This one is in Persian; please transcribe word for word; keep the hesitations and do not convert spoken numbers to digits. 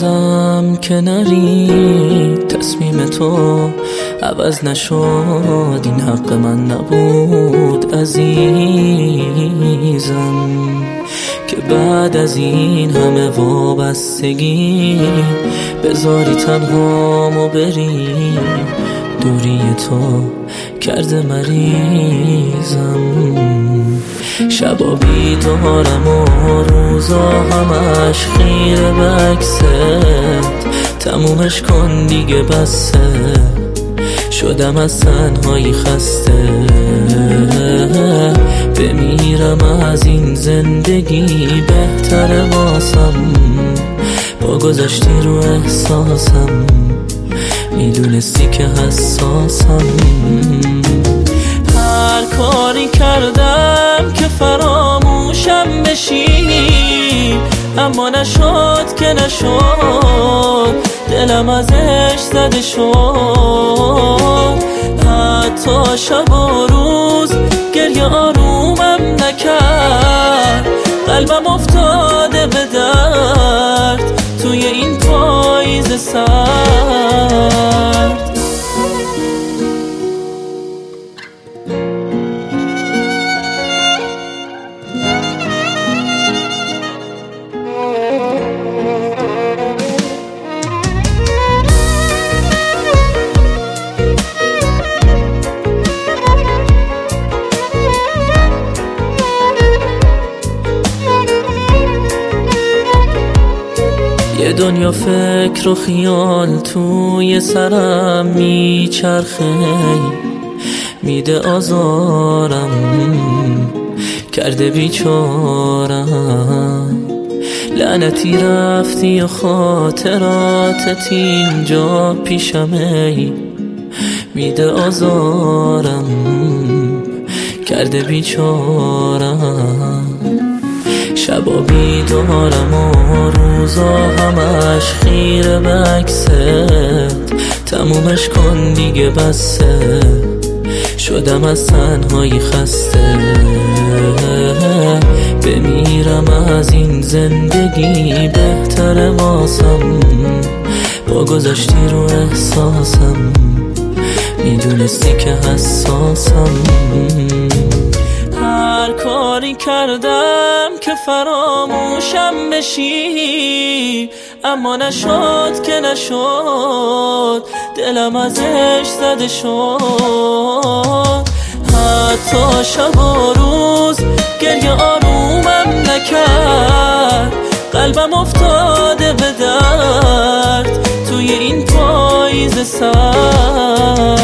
کردم که نری، تصمیم تو عوض نشد، این حق من نبود عزیزم، که بعد از این همه وابستگی بذاری تنهامو بری، دوری تو کرده مریضم. شبا بیدارم و روزا همش خیره به عکست، تمومش کن دیگه بسه، شدم از تنهایی خسته، بمیرم از این زندگی بهتره واسم، با گذاشتی رو احساسم، میدونستی که حساسم. هر کاری کردم که فراموشم بشی، اما نشد که نشد، دلم ازش زده شد. حتی شب و روز گریه آرومم نکرد، قلبم افتاده به درد توی این پاییز سرد. یه دنیا فکر و خیال توی سرم میچرخه، میده آزارم، کرده بیچارم. لعنتی رفتی و خاطراتت اینجا پیشمه، میده آزارم، کرده بیچارم. شبا بیدارم و روزا همش خیره به عکست، تمومش کن دیگه بسه، شدم از تنهایی خسته، بمیرم از این زندگی بهتره واسم، با گذاشتی رو احساسم، میدونستی که حساسم. هر کاری کردم که فراموشم بشی، اما نشد که نشد، دلم ازش زده شد. حتی شب و روز گریه آرومم نکرد، قلبم افتاده به درد توی این پاییز سرد.